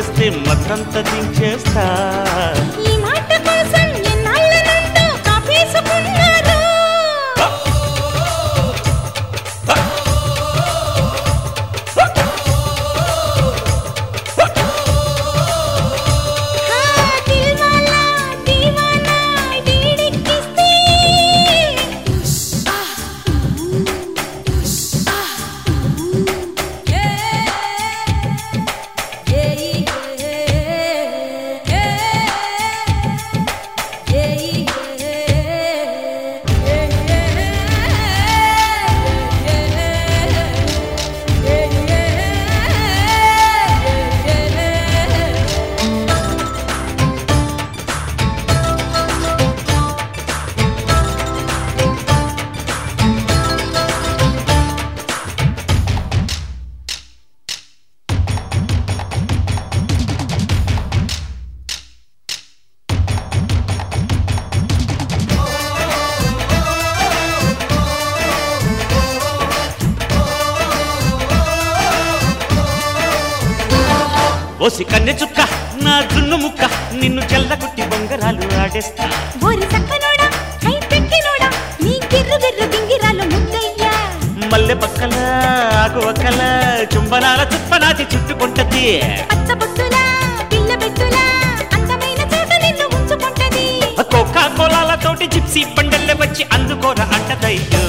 చేస్తే మత్తంత దించేస్తా. ఈ మాట కోసం ఎన్నాళ్ళ నుండో కాపేసుకున్నారు. ఓసి కన్నె చుక్క నా జున్ను ముక్క నిన్ను చెల్లగుట్టి బొంగరాలు ఆడేస్తా. ఓరి చక్కనోడా కై పెట్టినోడా నీ గిర్రు గిర్రు గింగిరాలు ముద్దయ్యా. మల్లె పక్కల ఆకు ఒక్కల చుంబనాల చుప్పనాతి చుట్టుకుంటది. పచ్చ బొట్టులా పిల్ల బెట్టులా అందమైన చోట నిన్ను ఉంచుకుంటది. కోకా కోలాలతోటి జిప్సీ బండల్లే వచ్చి అందుకోర అంటదయ్యో.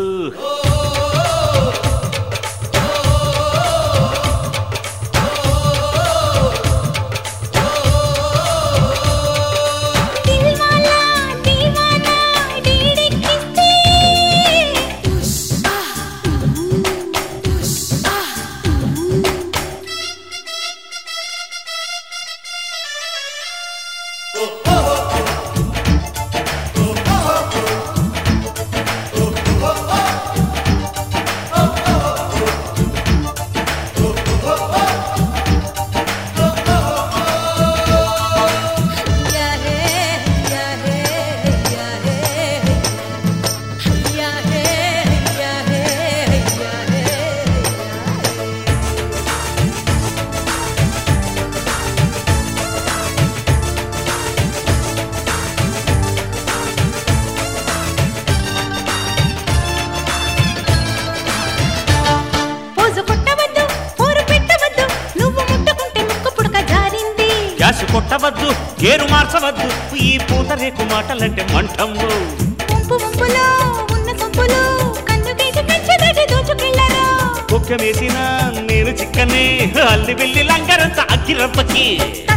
గ్యాసు కొట్టవద్దు గేరు మార్చవద్దు ఈ పూతరేకు మాటలంటే మంటము. ముంపు ముంపులో ఉన్న సొంపులు కన్నుకేసి పెంచదటి దోచుకెళ్ళరా. కుక్కమేసిన నేను చిక్కనే అల్లి వెళ్ళి లంగరంత అగ్గిరప్పకి.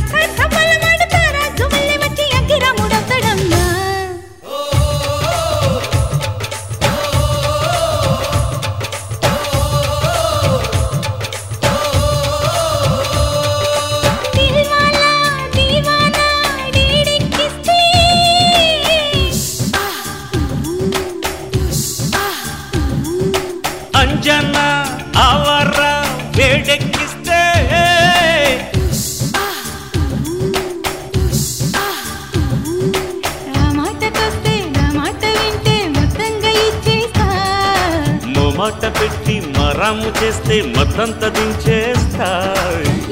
అంజన ఆవర వేడెక్కిస్తే మాటకొస్తే నా మాట వింటే మొత్తంగా ఇచ్చేస్తా. మాట పెట్టి మరాము చేస్తే మతంత దించేస్తా.